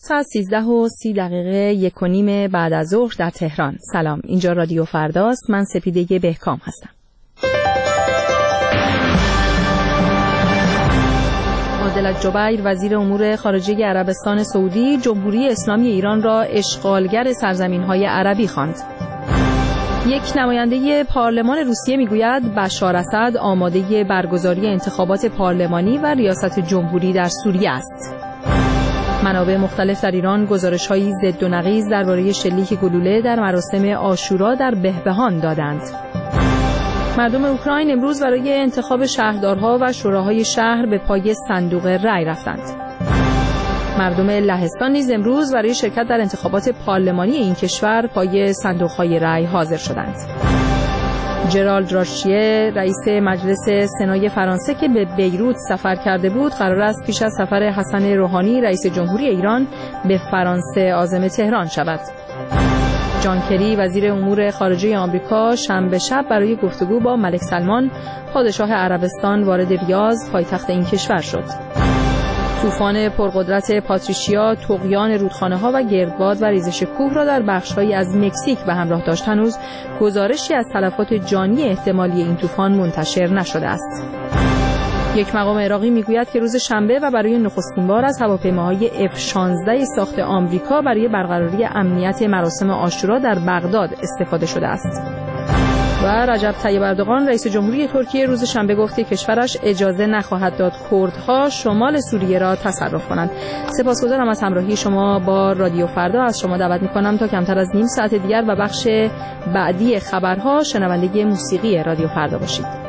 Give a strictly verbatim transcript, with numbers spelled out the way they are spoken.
ساعت سیزده و سی دقیقه یک و نیم بعد از ظهر در تهران. سلام، اینجا رادیو فرداست. من سپیده بهکام هستم. عادل الجبیر وزیر امور خارجه عربستان سعودی جمهوری اسلامی ایران را اشغالگر سرزمین‌های عربی خواند. یک نماینده پارلمان روسیه میگوید بشار اسد آماده برگزاری انتخابات پارلمانی و ریاست جمهوری در سوریه است. منابع مختلف در ایران گزارش‌هایی ضد و نقیض درباره شلیک گلوله در مراسم عاشورا در بهبهان دادند. مردم اوکراین امروز برای انتخاب شهردارها و شوراهای شهر به پای صندوق رای رفتند. مردم لهستان نیز امروز برای شرکت در انتخابات پارلمانی این کشور پای صندوق‌های رای حاضر شدند. جرالد راشیه رئیس مجلس سنای فرانسه که به بیروت سفر کرده بود قرار است پیش از سفر حسن روحانی رئیس جمهوری ایران به فرانسه عازم تهران شود. جان کری وزیر امور خارجه آمریکا شنبه شب برای گفتگو با ملک سلمان پادشاه عربستان وارد ریاض پایتخت این کشور شد. طوفان پرقدرت پاتریشیا طغیان رودخانه‌ها و گردباد و ریزش کوه را در بخش‌هایی از مکزیک به همراه داشت. هنوز گزارشی از تلفات جانی احتمالی این طوفان منتشر نشده است. یک مقام عراقی میگوید که روز شنبه و برای نخستین بار از هواپیماهای اف شانزده ساخت آمریکا برای برقراری امنیت مراسم عاشورا در بغداد استفاده شده است. و رجب طیب اردوغان رئیس جمهوری ترکیه روز شنبه گفت که کشورش اجازه نخواهد داد کردها شمال سوریه را تصرف کنند. سپاسگزارم از همراهی شما با رادیو فردا. از شما دعوت می‌کنم تا کمتر از نیم ساعت دیگر و بخش بعدی خبرها شنونده موسیقی رادیو فردا باشید.